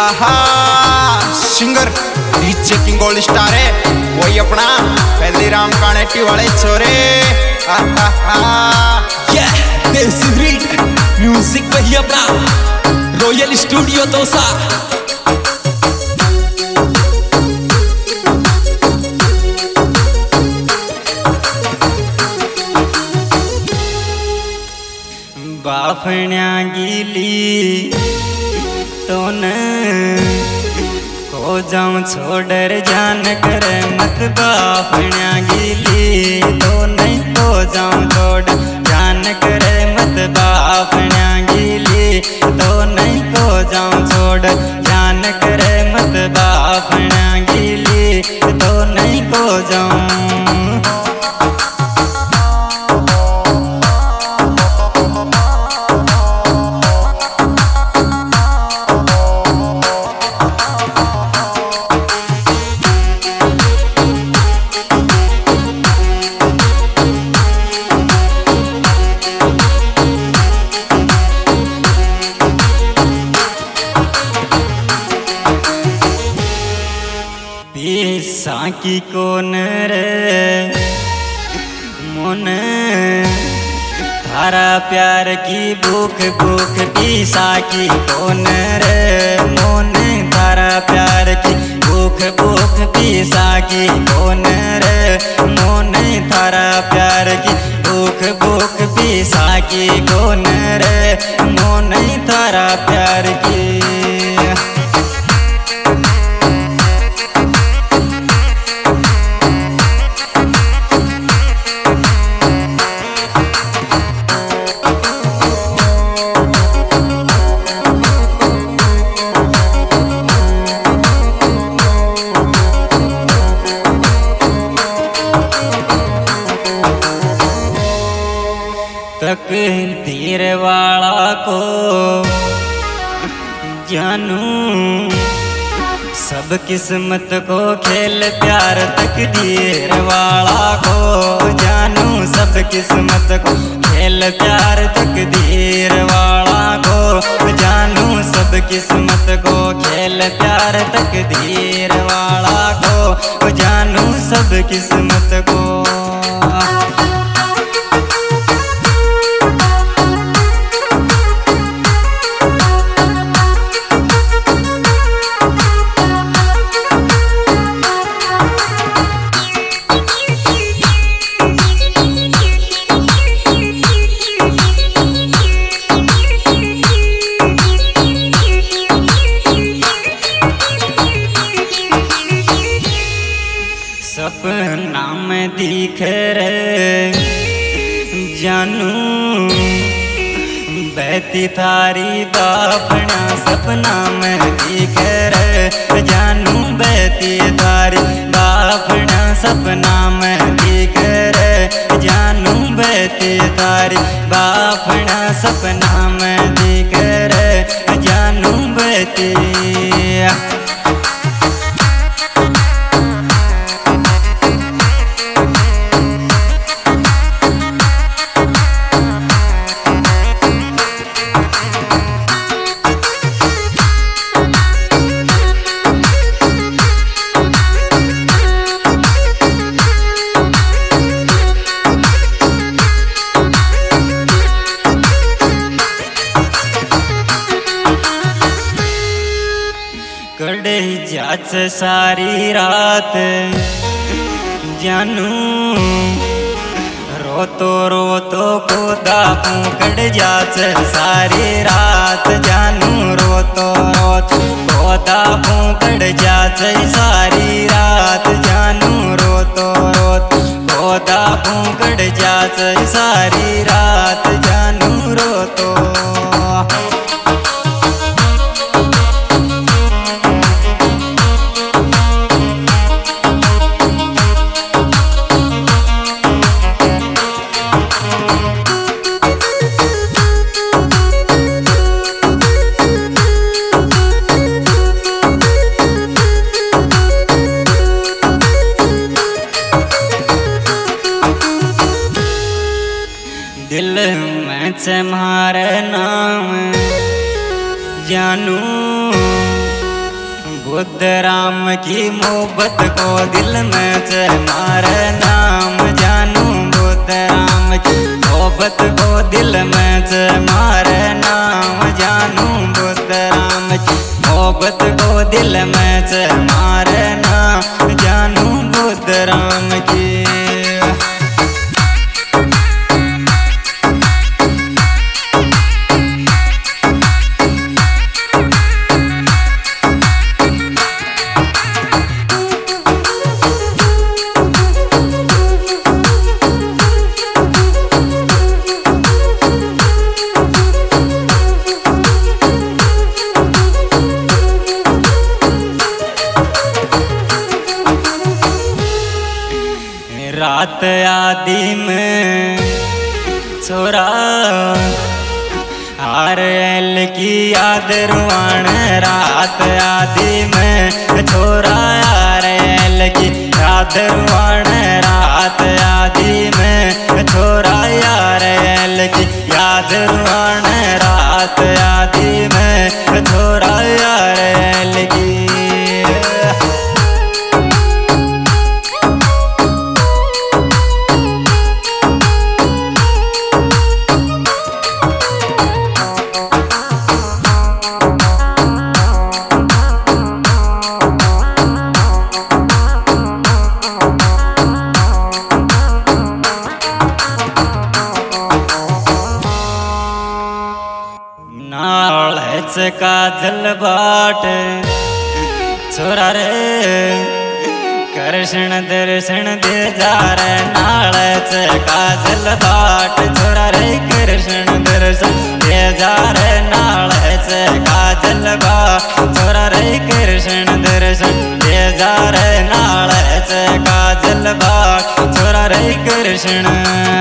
Singer DJ king all star है वही अपना पहले राम कानेटी वाले छोरे। म्यूजिक वही अपना रॉयल स्टूडियो दोसा। बाफण्या गिली तो न को जाऊं छोड़र जान कर मत बाफण्या गिली तो नहीं तो जाऊं छोड़ जान कर मत बाफण्या गिली तो नहीं तो जाऊं छोड़ जान कर मत बाफण्या गिली तो नहीं को जाऊं। साकी कोन रे मोन थारा प्यार की भूख भूख पी साकी कोन रे मोन थारा प्यार की भूख भूख पी साकी कोन रे मोन थारा प्यार की भूख भूख पी साकी कोन रे मोन थारा प्यार की। तक तीर वाला को जानू सब किस्मत को खेल प्यार तकदीर वाला को जानू सब किस्मत को खेल प्यार तकदीर वाला को जानू सब किस्मत को खेल प्यार तकदीर वाला को जानू सब किस्मत को। सपना में दिख रे जानू बहती थारी बाफण्या सपना में दिख रे जानू बहती थारी बाफण्या सपना में दिख रे जानू बहती थारी बाफण्या सपना में दिख रे जानू बहती। कड़े जाच सारी रात जानू रोतो को दापू कड़ जाच सारी रात जानू रोतो को दापू कड़ जाच सारी रात जानू रोतो को दापू कड़ जाच सारी रात जानू रोतो। दिल में तुम्हारे नाम जानू बुद्ध राम की मोहब्बत को दिल में से मारे नाम जानू बुद्ध राम की मोहब्बत को दिल में से मारे नाम जानू बुद्ध राम की मोहब्बत को दिल में से मारे नाम जानू बुद्ध राम की। रात आदि में छोरा RL की याद रुआण रात आदि में छोरा RL की याद रुआण रात आदि में छोरा RL की याद रुआण रात आदि में छोरा RL की। काजल बाट छोरा रे कृष्ण दर्शन दे जा रे नाल से काजल बाट छोरा रे कृष्ण दर्शन दे जा रे नाल से काजल बाट छोरा रे कृष्ण दर्शन दे जा रे नाल से काजल बाट छोरा रे कृष्ण।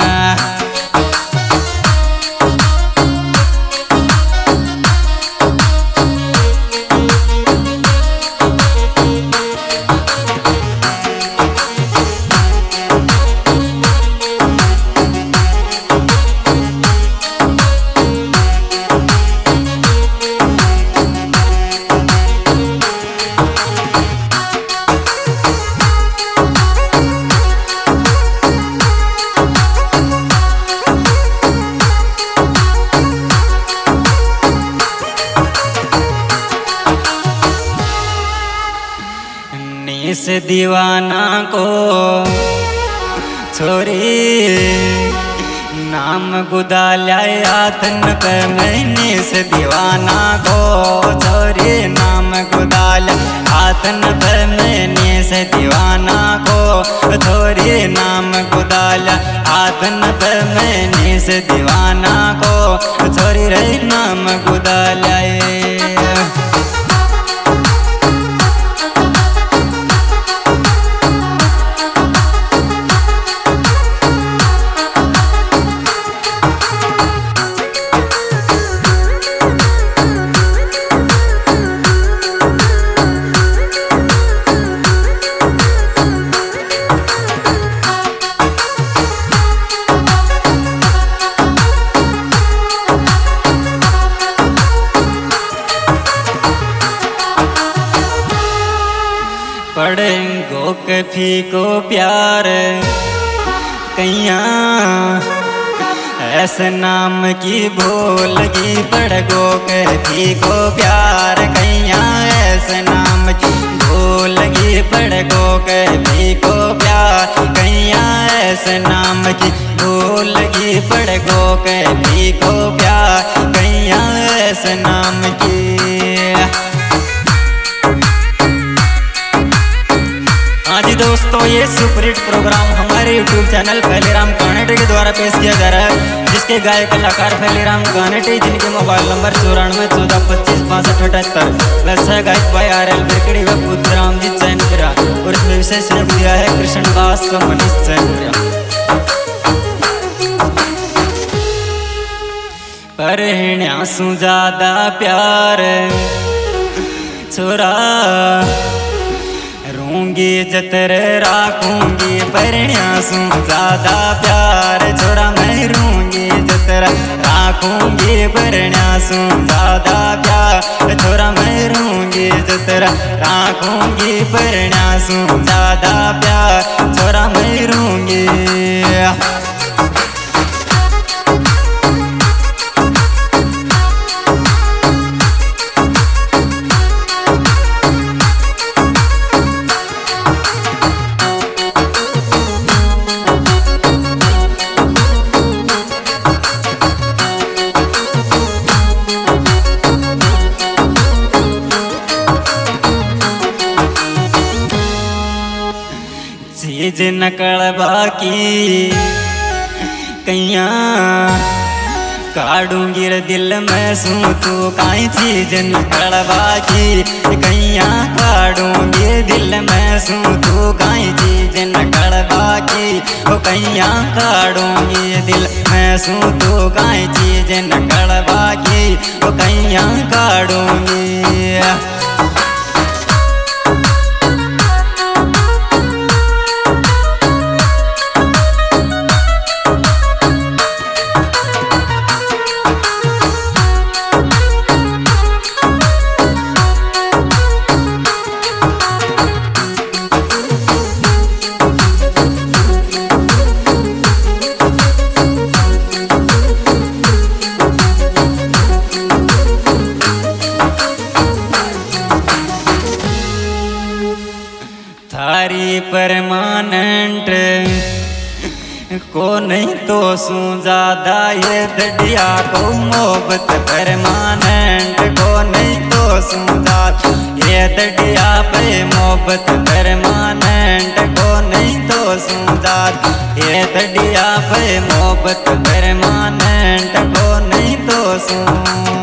इस दीवाना को छोरी नाम गुदाल्या हाथन पे मैंने इस दीवाना को छोरी नाम गुदाल्या हाथन पे मैंने इस दीवाना को छोरी नाम गुदाल्या हाथन पे मैंने इस दीवाना को छोरी रे नाम गुदाल्या। पढ़ेंगो के फीको प्यार कैया ऐसे नाम की भूलगी पढ़गो के फीको प्यार कैया ऐसे नाम की भूलगी पढ़गो के फीको प्यार कैया ऐसे नाम की भूलगी पढ़गो के फीको प्यार कैया ऐसे नाम की। हाँ जी दोस्तों, ये सुपरहिट प्रोग्राम हमारे YouTube चैनल फैलीराम कानेटे के द्वारा पेश किया जा रहा है, जिसके गायक कलाकार फैलीराम कानेटे, जिनके मोबाइल नंबर 94 14 25 65 78। वैसे गायक भाई RL बिरकड़ी व बुद्धराम जी चैनपुरा, और इसमें विशेष सहयोग दिया है कृष्णदास व मनीष चैनपुरा। पर सु ज्यादा प्यार छोरा रहूंगी जतर राखूंगी परण्यासू ज्यादा प्यार छोरा मैं रहूंगी जतर राखूंगी परण्यासू ज्यादा प्यार छोरा मैं रहूंगी जतर राखूंगी परण्यासू ज्यादा प्यार छोरा मैं रहूंगी। चीज नकल बाकी कैया काटूंगी रे दिल में सू तू काई चीज नकल बाकी कैया काटूंगी दिल में सू तू काई चीज नकल बाकी ओ कैया काटूंगी दिल में सू तू काई चीज नकल बाकी ओ कैया काटूंगी। थारी परमानेंट को नहीं तो सू ज्यादा ये दडिया को मोहब्बत परमानेंट को नहीं तो सू ज्यादा ये दडिया पे मोहब्बत परमानेंट को नहीं तो सू ज्यादा ये दडिया पे मोहब्बत परमानेंट को नहीं तो सू